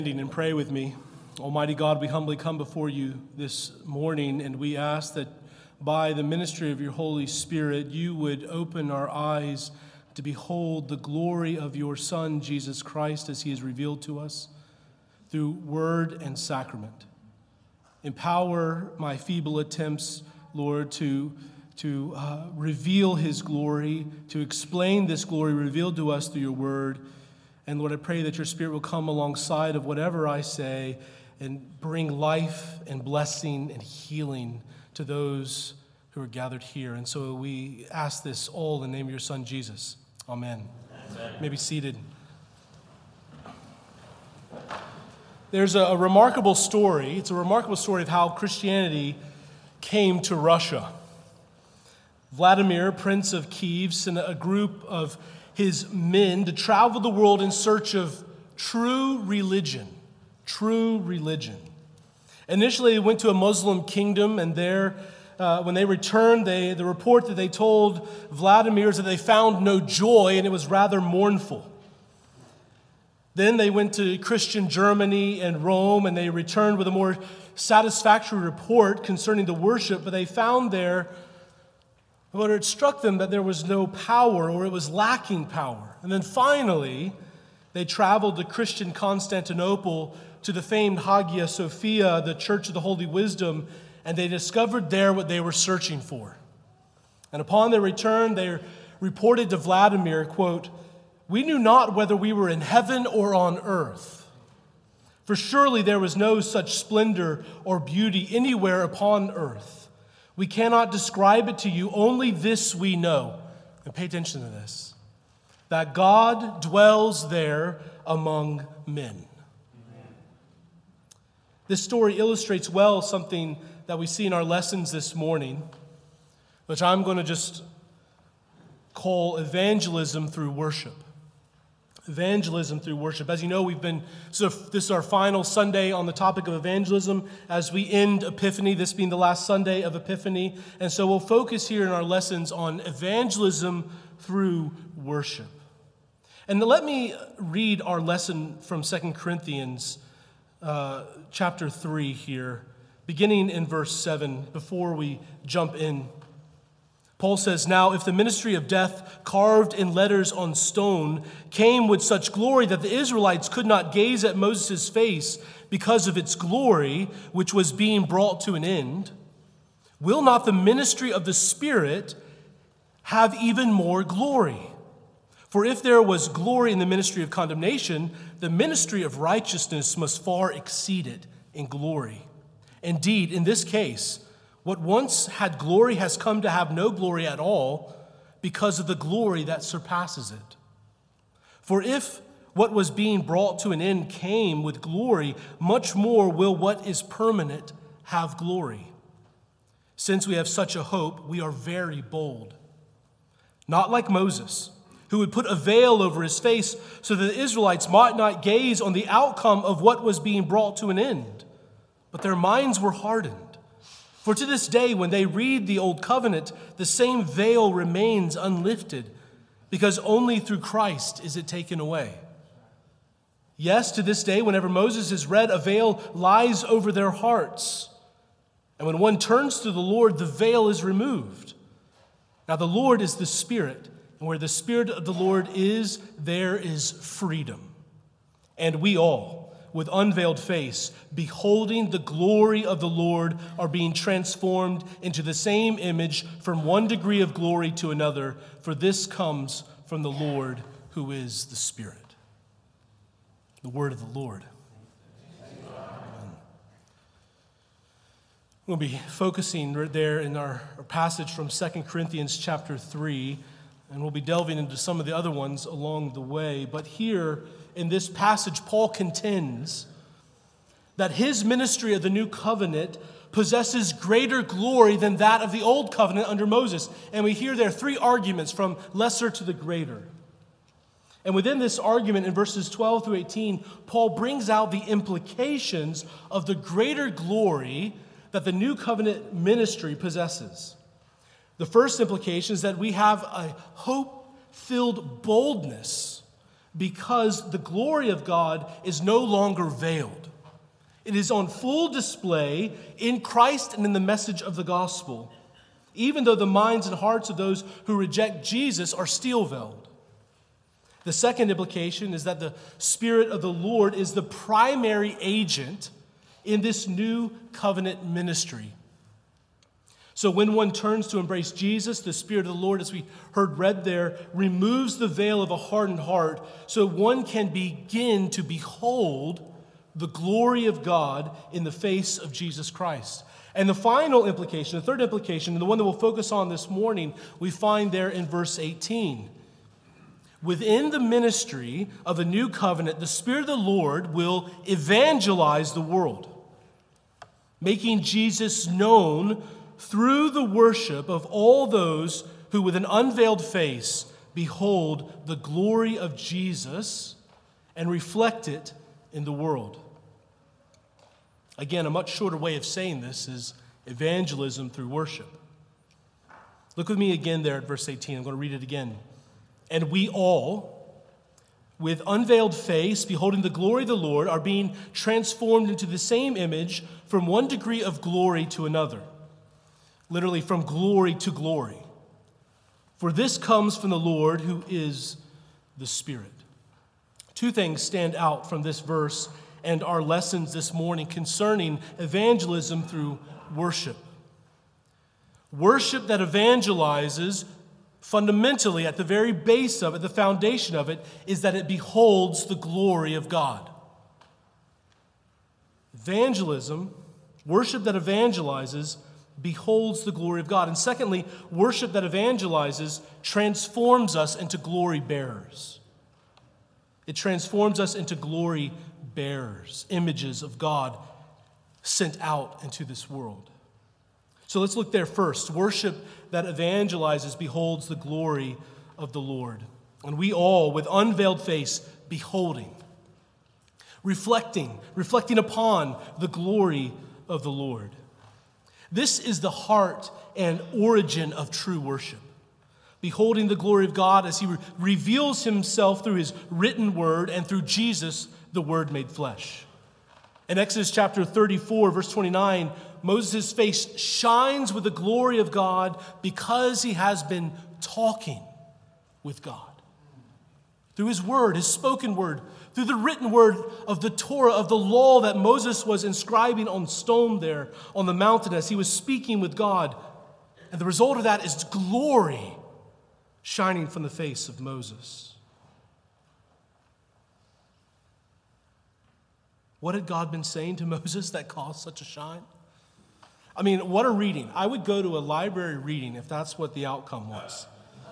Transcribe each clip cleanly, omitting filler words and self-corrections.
And pray with me. Almighty God, we humbly come before you this morning, and we ask that by the ministry of your Holy Spirit, you would open our eyes to behold the glory of your Son, Jesus Christ, as he is revealed to us through word and sacrament. Empower my feeble attempts, Lord, to reveal his glory, to explain this glory revealed to us through your word. And Lord, I pray that your Spirit will come alongside of whatever I say and bring life and blessing and healing to those who are gathered here. And so we ask this all in the name of your Son, Jesus. Amen. Amen. You may be seated. There's a remarkable story. It's a remarkable story of how Christianity came to Russia. Vladimir, Prince of Kiev, sent a group of his men to travel the world in search of true religion. True religion. Initially, they went to a Muslim kingdom, and there, when they returned, the report that they told Vladimir is that they found no joy, and it was rather mournful. Then they went to Christian Germany and Rome, and they returned with a more satisfactory report concerning the worship, but they found there, but it struck them that there was no power, or it was lacking power. And then finally, they traveled to Christian Constantinople to the famed Hagia Sophia, the Church of the Holy Wisdom, and they discovered there what they were searching for. And upon their return, they reported to Vladimir, quote, "We knew not whether we were in heaven or on earth. For surely there was no such splendor or beauty anywhere upon earth. We cannot describe it to you, only this we know." And pay attention to this. That God dwells there among men. Amen. This story illustrates well something that we see in our lessons this morning, which I'm going to just call evangelism through worship. Evangelism through worship. As you know, this is our final Sunday on the topic of evangelism as we end Epiphany, this being the last Sunday of Epiphany. And so we'll focus here in our lessons on evangelism through worship. And let me read our lesson from 2 Corinthians chapter 3 here, beginning in verse 7, before we jump in. Paul says, "Now if the ministry of death carved in letters on stone came with such glory that the Israelites could not gaze at Moses' face because of its glory, which was being brought to an end, will not the ministry of the Spirit have even more glory? For if there was glory in the ministry of condemnation, the ministry of righteousness must far exceed it in glory. Indeed, in this case, what once had glory has come to have no glory at all because of the glory that surpasses it. For if what was being brought to an end came with glory, much more will what is permanent have glory. Since we have such a hope, we are very bold. Not like Moses, who would put a veil over his face so that the Israelites might not gaze on the outcome of what was being brought to an end. But their minds were hardened. For to this day, when they read the Old Covenant, the same veil remains unlifted, because only through Christ is it taken away. Yes, to this day, whenever Moses is read, a veil lies over their hearts. And when one turns to the Lord, the veil is removed. Now the Lord is the Spirit, and where the Spirit of the Lord is, there is freedom. And we all, with unveiled face, beholding the glory of the Lord, are being transformed into the same image from one degree of glory to another, for this comes from the Lord who is the Spirit." The word of the Lord. Amen. We'll be focusing right there in our passage from 2 Corinthians chapter 3, and we'll be delving into some of the other ones along the way. But here, in this passage, Paul contends that his ministry of the new covenant possesses greater glory than that of the old covenant under Moses. And we hear there three arguments from lesser to the greater. And within this argument in verses 12 through 18, Paul brings out the implications of the greater glory that the new covenant ministry possesses. The first implication is that we have a hope-filled boldness because the glory of God is no longer veiled. It is on full display in Christ and in the message of the gospel, even though the minds and hearts of those who reject Jesus are still veiled. The second implication is that the Spirit of the Lord is the primary agent in this new covenant ministry. So when one turns to embrace Jesus, the Spirit of the Lord, as we heard read there, removes the veil of a hardened heart so one can begin to behold the glory of God in the face of Jesus Christ. And the final implication, the third implication, and the one that we'll focus on this morning, we find there in verse 18. Within the ministry of the new covenant, the Spirit of the Lord will evangelize the world, making Jesus known through the worship of all those who with an unveiled face behold the glory of Jesus and reflect it in the world. Again, a much shorter way of saying this is evangelism through worship. Look with me again there at verse 18. I'm going to read it again. And we all, with unveiled face, beholding the glory of the Lord, are being transformed into the same image from one degree of glory to another. Literally, from glory to glory. For this comes from the Lord, who is the Spirit. Two things stand out from this verse and our lessons this morning concerning evangelism through worship. Worship that evangelizes, fundamentally, at the very base of it, the foundation of it, is that it beholds the glory of God. Evangelism, worship that evangelizes, beholds the glory of God. And secondly, worship that evangelizes transforms us into glory bearers. It transforms us into glory bearers, images of God sent out into this world. So let's look there first. Worship that evangelizes beholds the glory of the Lord. And we all, with unveiled face, beholding, reflecting upon the glory of the Lord. This is the heart and origin of true worship. Beholding the glory of God as he reveals himself through his written word and through Jesus, the Word made flesh. In Exodus chapter 34, verse 29, Moses' face shines with the glory of God because he has been talking with God. Through his word, his spoken word, through the written word of the Torah, of the law that Moses was inscribing on stone there on the mountain as he was speaking with God. And the result of that is glory shining from the face of Moses. What had God been saying to Moses that caused such a shine? I mean, what a reading. I would go to a library reading if that's what the outcome was.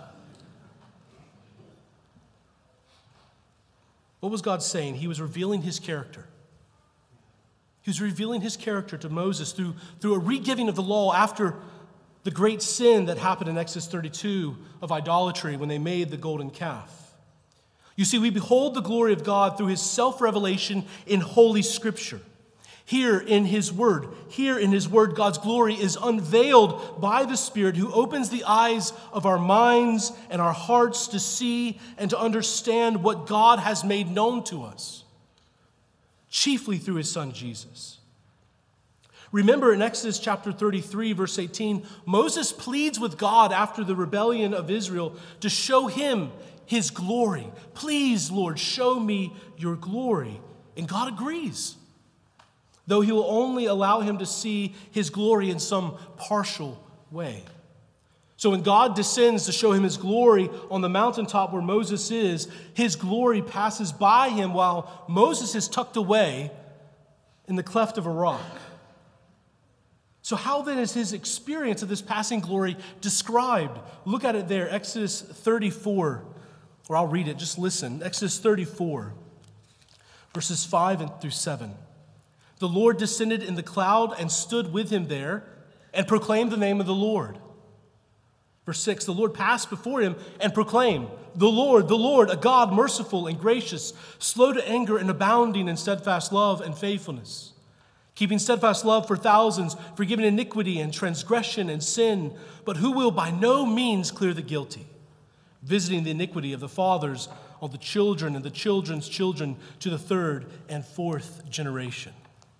What was God saying? He was revealing his character. He was revealing his character to Moses through a re-giving of the law after the great sin that happened in Exodus 32 of idolatry when they made the golden calf. You see, we behold the glory of God through his self-revelation in Holy Scripture. Here in his word, God's glory is unveiled by the Spirit who opens the eyes of our minds and our hearts to see and to understand what God has made known to us, chiefly through his Son Jesus. Remember in Exodus chapter 33, verse 18, Moses pleads with God after the rebellion of Israel to show him his glory. Please, Lord, show me your glory. And God agrees, though he will only allow him to see his glory in some partial way. So when God descends to show him his glory on the mountaintop where Moses is, his glory passes by him while Moses is tucked away in the cleft of a rock. So how then is his experience of this passing glory described? Look at it there, Exodus 34. Or I'll read it, just listen. Exodus 34, verses 5 through 7. The Lord descended in the cloud and stood with him there and proclaimed the name of the Lord. Verse 6, the Lord passed before him and proclaimed, the Lord, a God merciful and gracious, slow to anger and abounding in steadfast love and faithfulness, keeping steadfast love for thousands, forgiving iniquity and transgression and sin, but who will by no means clear the guilty, visiting the iniquity of the fathers on the children and the children's children to the third and fourth generation.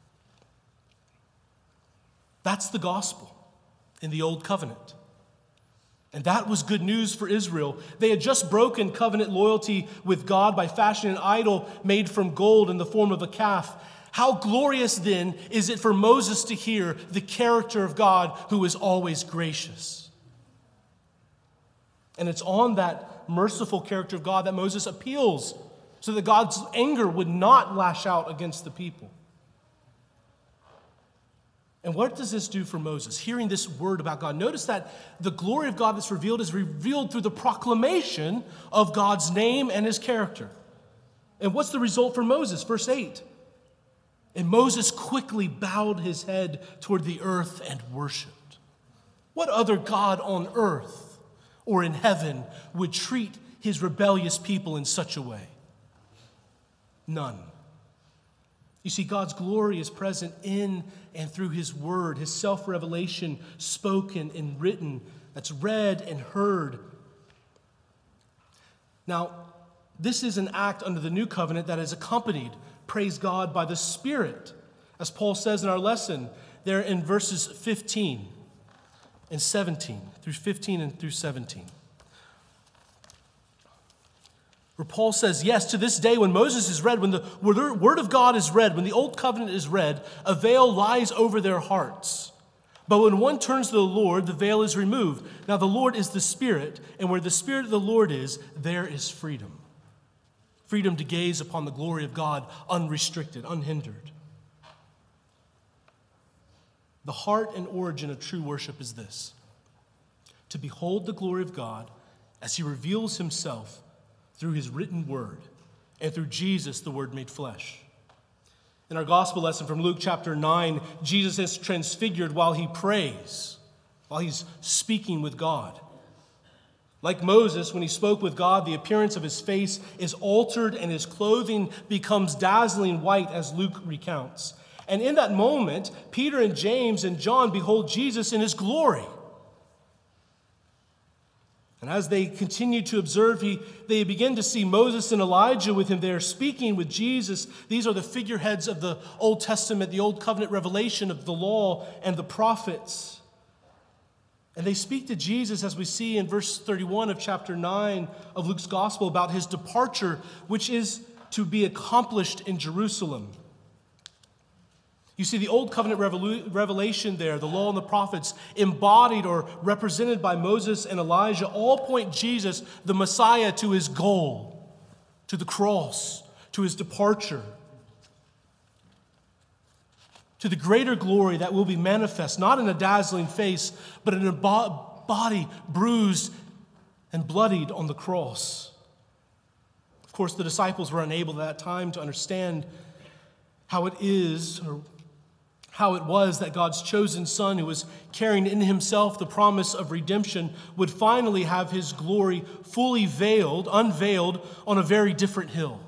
That's the gospel in the Old Covenant. And that was good news for Israel. They had just broken covenant loyalty with God by fashioning an idol made from gold in the form of a calf. How glorious then is it for Moses to hear the character of God who is always gracious. And it's on that merciful character of God that Moses appeals so that God's anger would not lash out against the people. And what does this do for Moses? Hearing this word about God. Notice that the glory of God that's revealed is revealed through the proclamation of God's name and his character. And what's the result for Moses? Verse 8. And Moses quickly bowed his head toward the earth and worshiped. What other God on earth or in heaven would treat his rebellious people in such a way? None. You see, God's glory is present in and through his word, his self-revelation spoken and written, that's read and heard. Now, this is an act under the new covenant that is accompanied, praise God, by the Spirit, as Paul says in our lesson there in verses 15 and 17, through 15 and through 17. Where Paul says, yes, to this day when Moses is read, when the word of God is read, when the old covenant is read, a veil lies over their hearts. But when one turns to the Lord, the veil is removed. Now the Lord is the Spirit, and where the Spirit of the Lord is, there is freedom. Freedom to gaze upon the glory of God unrestricted, unhindered. The heart and origin of true worship is this: to behold the glory of God as he reveals himself through his written word, and through Jesus, the Word made flesh. In our gospel lesson from Luke chapter 9, Jesus is transfigured while he prays, while he's speaking with God. Like Moses, when he spoke with God, the appearance of his face is altered and his clothing becomes dazzling white, as Luke recounts. And in that moment, Peter and James and John behold Jesus in his glory. And as they continue to observe, they begin to see Moses and Elijah with him there speaking with Jesus. These are the figureheads of the Old Testament, the Old Covenant revelation of the law and the prophets. And they speak to Jesus, as we see in verse 31 of chapter 9 of Luke's Gospel, about his departure, which is to be accomplished in Jerusalem. You see, the Old Covenant revelation there, the law and the prophets, embodied or represented by Moses and Elijah, all point Jesus, the Messiah, to his goal, to the cross, to his departure, to the greater glory that will be manifest, not in a dazzling face, but in a body bruised and bloodied on the cross. Of course, the disciples were unable at that time to understand how it was that God's chosen Son, who was carrying in himself the promise of redemption, would finally have his glory fully unveiled on a very different hill.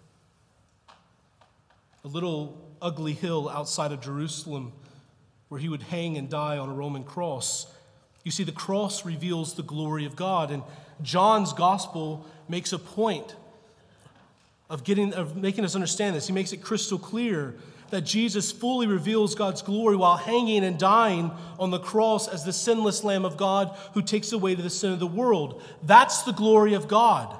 A little ugly hill outside of Jerusalem where he would hang and die on a Roman cross. You see, the cross reveals the glory of God, and John's gospel makes a point of making us understand this. He makes it crystal clear that Jesus fully reveals God's glory while hanging and dying on the cross as the sinless Lamb of God who takes away the sin of the world. That's the glory of God.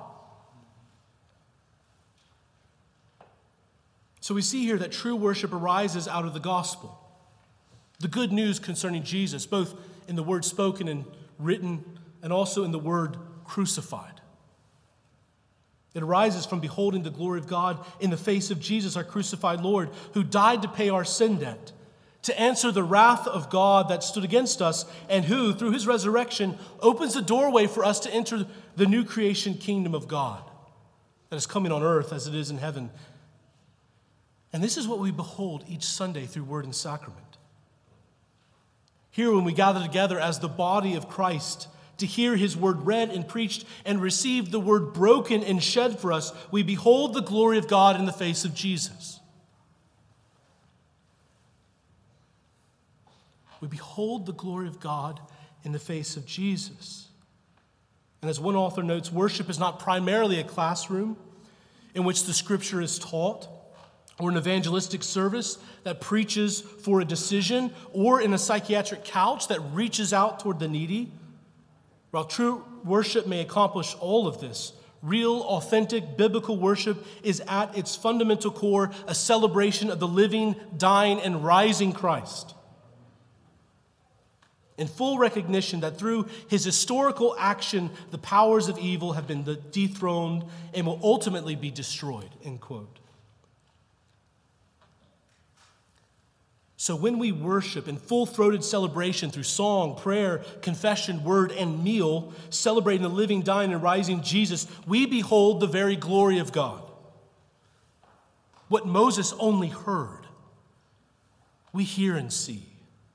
So we see here that true worship arises out of the gospel, the good news concerning Jesus, both in the word spoken and written, and also in the word crucified. It arises from beholding the glory of God in the face of Jesus, our crucified Lord, who died to pay our sin debt, to answer the wrath of God that stood against us, and who, through his resurrection, opens the doorway for us to enter the new creation kingdom of God that is coming on earth as it is in heaven. And this is what we behold each Sunday through word and sacrament. Here, when we gather together as the body of Christ, to hear his word read and preached and receive the word broken and shed for us, we behold the glory of God in the face of Jesus. We behold the glory of God in the face of Jesus. And as one author notes, worship is not primarily a classroom in which the scripture is taught, or an evangelistic service that preaches for a decision, or in a psychiatric couch that reaches out toward the needy. While true worship may accomplish all of this, real, authentic, biblical worship is at its fundamental core a celebration of the living, dying, and rising Christ. In full recognition that through his historical action, the powers of evil have been dethroned and will ultimately be destroyed, end quote. So when we worship in full-throated celebration through song, prayer, confession, word, and meal, celebrating the living, dying, and rising Jesus, we behold the very glory of God. What Moses only heard, we hear and see.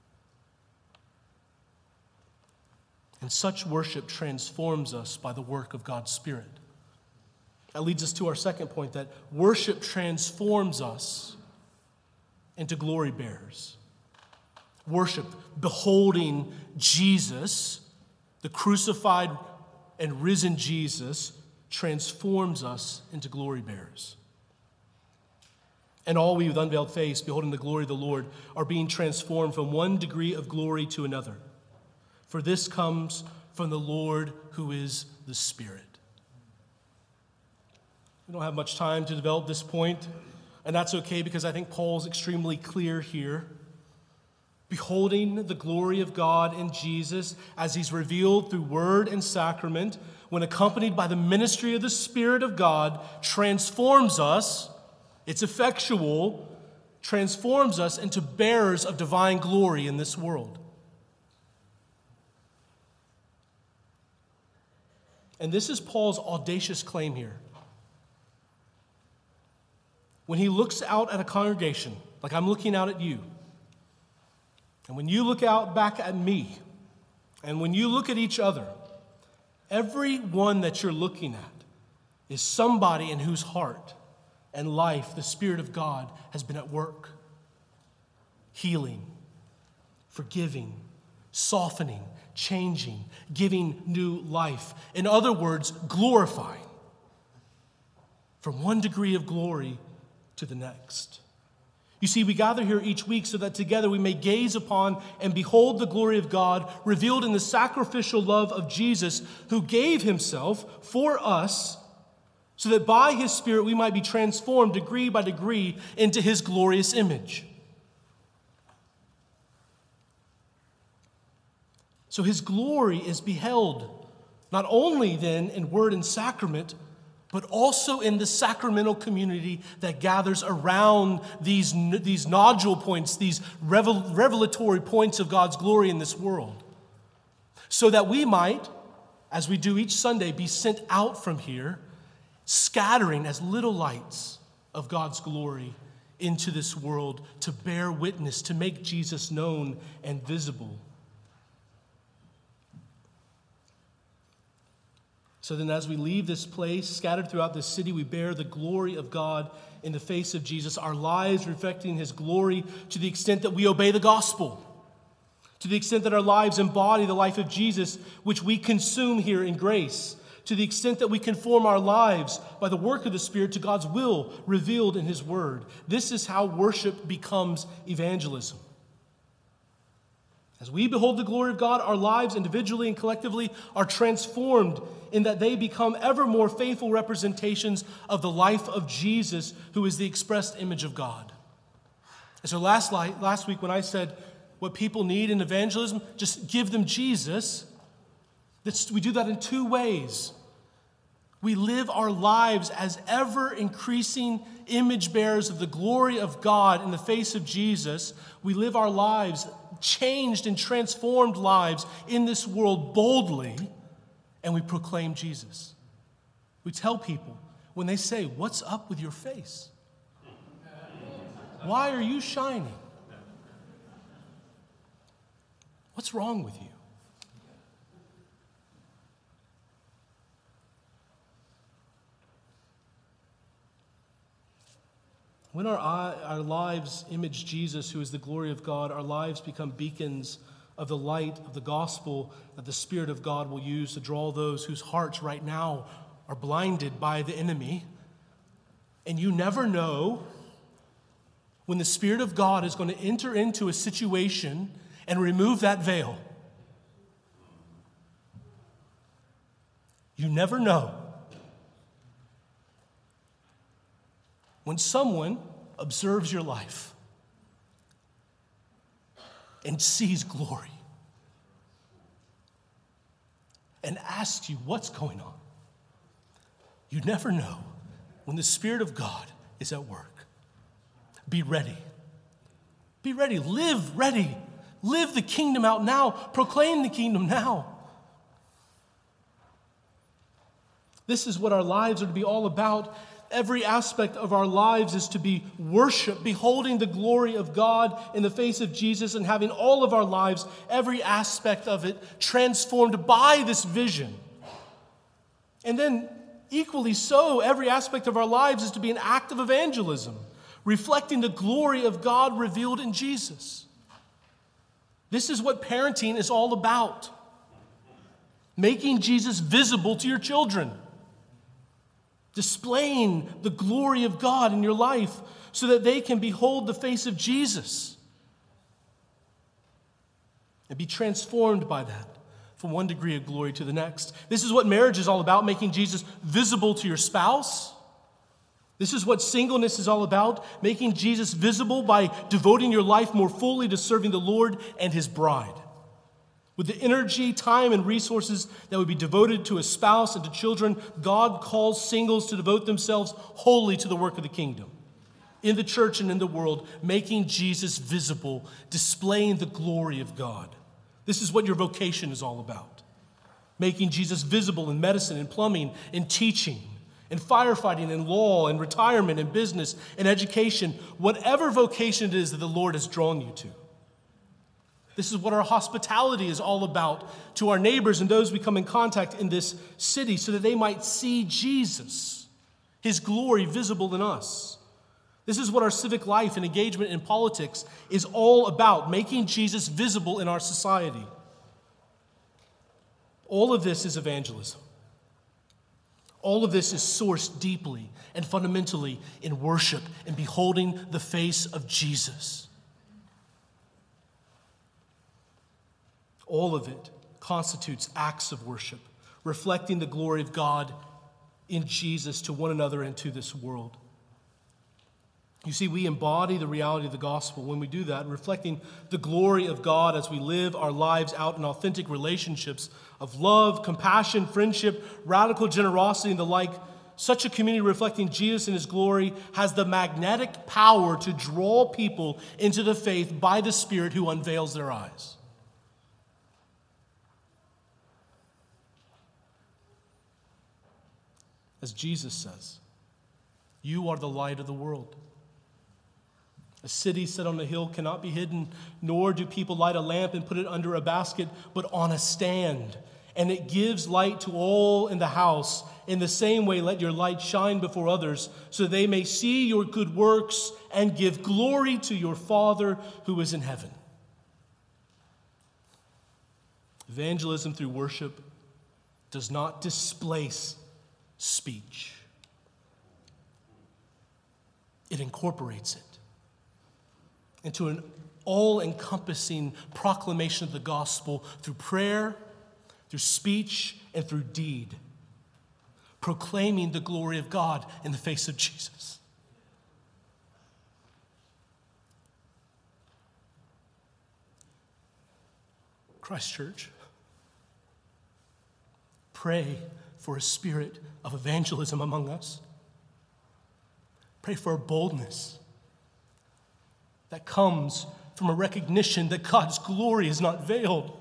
And such worship transforms us by the work of God's Spirit. That leads us to our second point, that worship transforms us into glory bearers. Worship, beholding Jesus, the crucified and risen Jesus, transforms us into glory bearers. And all we with unveiled face, beholding the glory of the Lord, are being transformed from one degree of glory to another. For this comes from the Lord who is the Spirit. We don't have much time to develop this point, and that's okay because I think Paul's extremely clear here. Beholding the glory of God in Jesus as he's revealed through word and sacrament, when accompanied by the ministry of the Spirit of God, transforms us, it's effectual, transforms us into bearers of divine glory in this world. And this is Paul's audacious claim here. When he looks out at a congregation, like I'm looking out at you, and when you look out back at me, and when you look at each other, every one that you're looking at is somebody in whose heart and life the Spirit of God has been at work, healing, forgiving, softening, changing, giving new life. In other words, glorifying from one degree of glory to the next. You see, we gather here each week so that together we may gaze upon and behold the glory of God revealed in the sacrificial love of Jesus, who gave himself for us so that by his Spirit we might be transformed degree by degree into his glorious image. So his glory is beheld not only then in word and sacrament, but also in the sacramental community that gathers around these nodule points, these revelatory points of God's glory in this world, so that we might, as we do each Sunday, be sent out from here, scattering as little lights of God's glory into this world to bear witness, to make Jesus known and visible. So then as we leave this place, scattered throughout this city, we bear the glory of God in the face of Jesus, our lives reflecting his glory to the extent that we obey the gospel, to the extent that our lives embody the life of Jesus, which we consume here in grace, to the extent that we conform our lives by the work of the Spirit to God's will revealed in his word. This is how worship becomes evangelism. As we behold the glory of God, our lives individually and collectively are transformed in that they become ever more faithful representations of the life of Jesus, who is the expressed image of God. And so last week when I said what people need in evangelism, just give them Jesus, we do that in two ways. We live our lives as ever-increasing image bearers of the glory of God in the face of Jesus. We live our lives, changed and transformed lives in this world boldly, and we proclaim Jesus. We tell people when they say, "What's up with your face? Why are you shining? What's wrong with you?" When our lives image Jesus, who is the glory of God, our lives become beacons of the light of the gospel that the Spirit of God will use to draw those whose hearts right now are blinded by the enemy. And you never know when the Spirit of God is going to enter into a situation and remove that veil. You never know. When someone observes your life and sees glory and asks you what's going on, you never know when the Spirit of God is at work. Be ready. Be ready. Live ready. Live the kingdom out now. Proclaim the kingdom now. This is what our lives are to be all about. Every aspect of our lives is to be worship, beholding the glory of God in the face of Jesus and having all of our lives, every aspect of it, transformed by this vision. And then, equally so, every aspect of our lives is to be an act of evangelism, reflecting the glory of God revealed in Jesus. This is what parenting is all about. Making Jesus visible to your children. Displaying the glory of God in your life so that they can behold the face of Jesus and be transformed by that from one degree of glory to the next. This is what marriage is all about, making Jesus visible to your spouse. This is what singleness is all about, making Jesus visible by devoting your life more fully to serving the Lord and His bride. With the energy, time, and resources that would be devoted to a spouse and to children, God calls singles to devote themselves wholly to the work of the kingdom, in the church and in the world, making Jesus visible, displaying the glory of God. This is what your vocation is all about. Making Jesus visible in medicine, in plumbing, in teaching, in firefighting, in law, in retirement, in business, in education, whatever vocation it is that the Lord has drawn you to. This is what our hospitality is all about to our neighbors and those we come in contact in this city so that they might see Jesus, His glory visible in us. This is what our civic life and engagement in politics is all about, making Jesus visible in our society. All of this is evangelism. All of this is sourced deeply and fundamentally in worship and beholding the face of Jesus. All of it constitutes acts of worship, reflecting the glory of God in Jesus to one another and to this world. You see, we embody the reality of the gospel when we do that, reflecting the glory of God as we live our lives out in authentic relationships of love, compassion, friendship, radical generosity, and the like. Such a community reflecting Jesus in His glory has the magnetic power to draw people into the faith by the Spirit who unveils their eyes. As Jesus says, you are the light of the world. A city set on a hill cannot be hidden, nor do people light a lamp and put it under a basket, but on a stand. And it gives light to all in the house. In the same way, let your light shine before others, so they may see your good works and give glory to your Father who is in heaven. Evangelism through worship does not displace speech. It incorporates it into an all-encompassing proclamation of the gospel through prayer, through speech, and through deed, proclaiming the glory of God in the face of Jesus. Christ Church, pray for a spirit of evangelism among us. Pray for a boldness that comes from a recognition that God's glory is not veiled.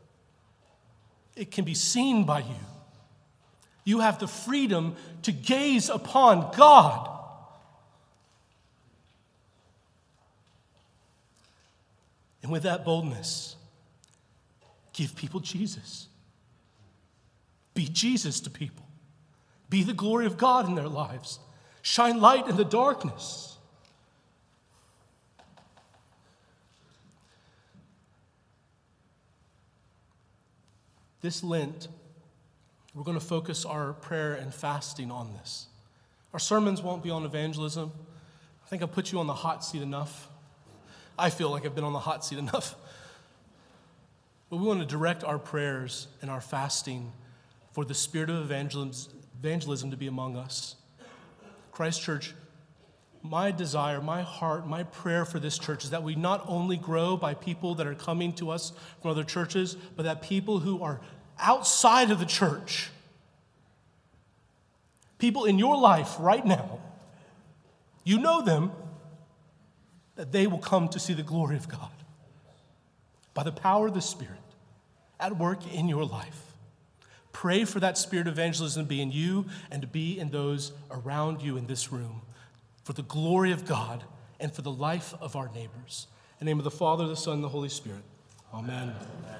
It can be seen by you. You have the freedom to gaze upon God. And with that boldness, give people Jesus. Be Jesus to people. Be the glory of God in their lives. Shine light in the darkness. This Lent, we're going to focus our prayer and fasting on this. Our sermons won't be on evangelism. I think I've put you on the hot seat enough. I feel like I've been on the hot seat enough. But we want to direct our prayers and our fasting for the spirit of evangelism to be among us. Christ Church, my desire, my heart, my prayer for this church is that we not only grow by people that are coming to us from other churches, but that people who are outside of the church, people in your life right now, you know them, that they will come to see the glory of God by the power of the Spirit at work in your life. Pray for that spirit of evangelism to be in you and to be in those around you in this room for the glory of God and for the life of our neighbors. In the name of the Father, the Son, and the Holy Spirit. Amen.